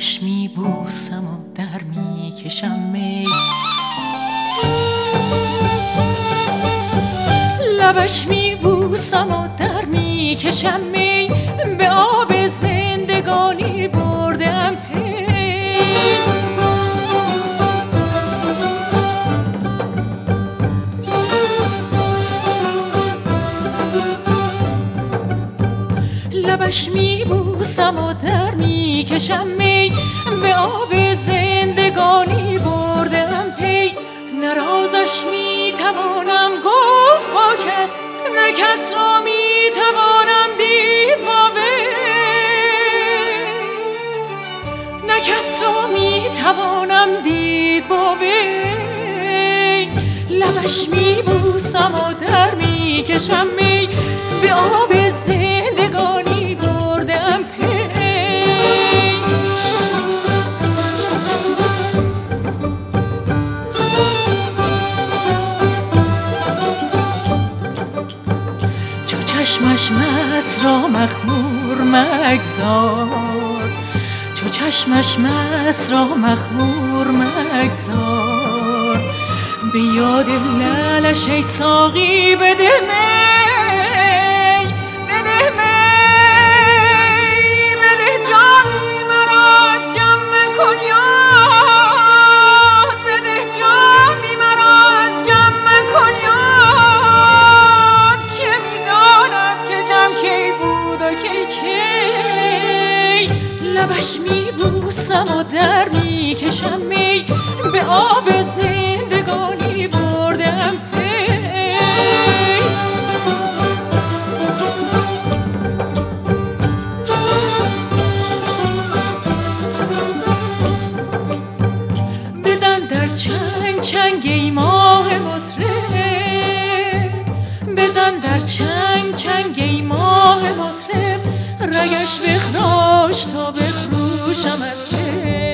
لبش می بوسم و در می کشم می، لبش می بوسم و در می کشم می، به آب زندگانی بردم پی. لبش می بوسم و در می کشم می، به آب زندگانی بردم پی. نه رازش می توانم گفت با کس، نه کس را می توانم دید با وی، نه کس را می توانم دید با وی. لبش می بوسم و در می کشم می، به آب زندگانی بردم پی. چو چشمش مست را مخمور مگذار، چو چشمش مست را مخمور مگذار، به یاد لعلش ای ساقی بده می، بده می، بده جامی مرا از جم کنیات، بده جامی مرا از جم کنیات، که میداند که جم کی بود و کی کی. لبش می بوسم و در می کشم می، به آب زندگانی بردم پی. بزن در چنگ چنگ ای ماه مطرب، بزن در چنگ چنگ ای ماه مطرب، رگش بخراش تا بخروشم از پی.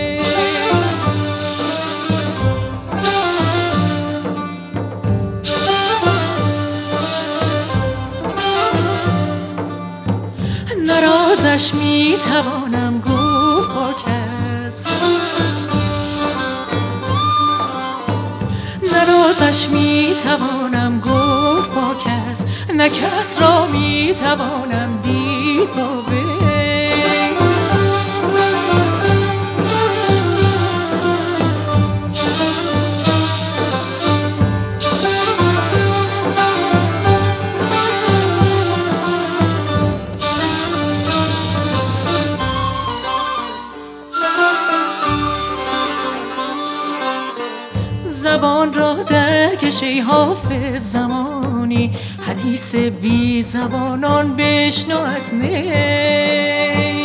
نه رازش می توانم گفت با کس، نه رازش می توانم گفت با کس، نه کس را می توانم دید با وی. زبان را در کش ای حافظ زمانی، حدیث بی زبانان بشنو از نی.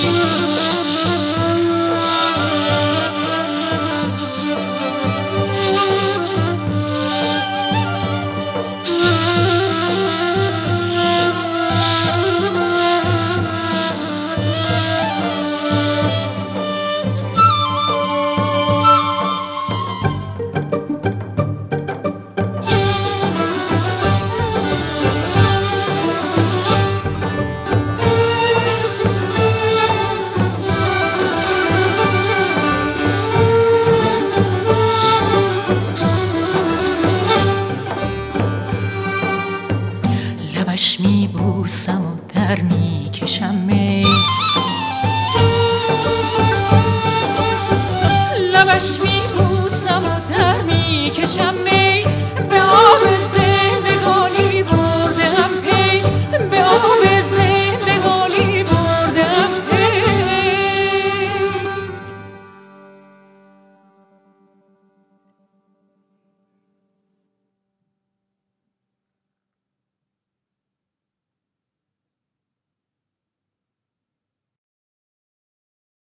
لبش می بوسم و در می کشم می، لبش می بوسم و در می کشم می، به آب